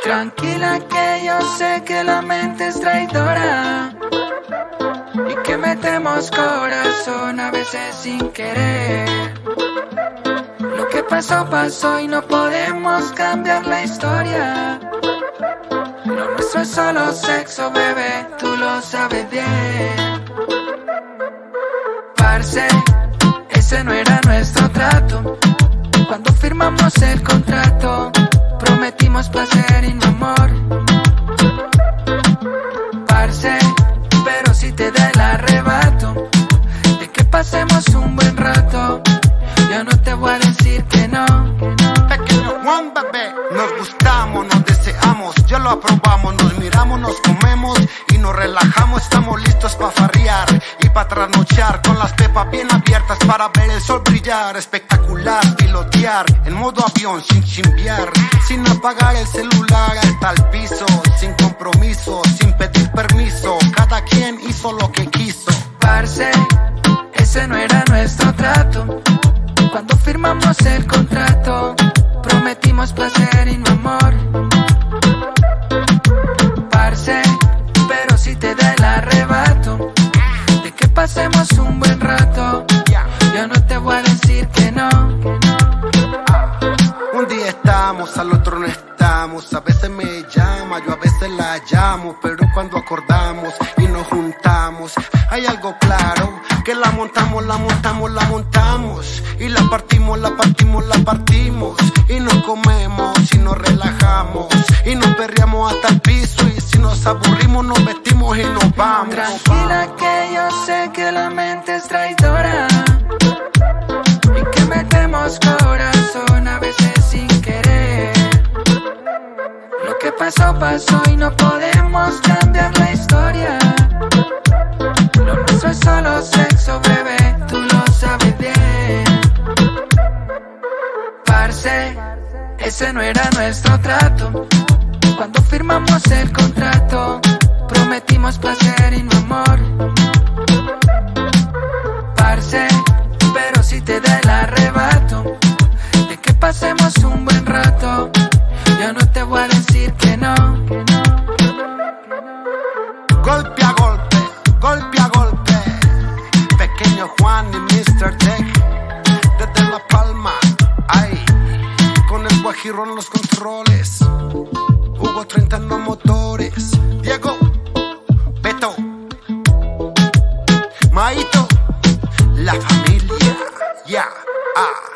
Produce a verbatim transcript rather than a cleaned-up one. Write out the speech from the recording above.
Tranquila que yo sé que la mente es traidora y que metemos corazón a veces sin querer. Lo que pasó, pasó y no podemos cambiar la historia. Lo nuestro es solo sexo, bebé, tú lo sabes bien. Parce, ese no era nuestro trato. Cuando firmamos el contrato, prometimos placer y no amor. Parce, pero si te da el arrebato de que pasemos un buen rato, yo no te voy a decir que no. Pequeño Juan, bebé, nos gustamos, nos deseamos, ya lo aprobamos, nos miramos, nos comemos y nos relajamos. Estamos listos para farrear y para trasnochar, con las pepas bien abiertas para ver el sol brillar. Espectacular, pilotear en modo avión sin chimbear, sin apagar el celular hasta el piso, sin compromiso, sin pedir permiso, cada quien hizo lo que quiso. Parce, ese no era nuestro trato. Cuando firmamos el contrato, prometimos placer y no amor. Parce, pero si te da el arrebato de que pasemos un buen rato, yo no te voy a decir que no. Un día estamos, al otro no estamos. A veces me llama, yo a veces la llamo, pero cuando acordamos y nos juntamos, hay algo claro, que la montamos, la montamos, la montamos, y la partimos, la partimos, la partimos, y nos comemos y nos relajamos y nos perreamos hasta el piso, y si nos aburrimos nos vestimos y nos vamos. Tranquila que yo sé que la mente es traidora y que metemos corazón a veces sin querer. Lo que pasó, pasó y no podemos cambiar la historia. Lo nuestro es solo sexo, bebé, tú lo sabes bien. Parce, ese no era nuestro trato. Cuando firmamos el contrato, prometimos placer y no amor. Parce, pero si te da el arrebato de que pasemos un buen rato, yo no te voy a decir que no. Golpe a golpe, golpe a golpe, Pequeño Juan y mister Tech, desde La Palma, ay, con el Guajiro en los controles, Hugo treinta en los motores, Diego, Beto, Maito, la familia, ya, yeah, ah.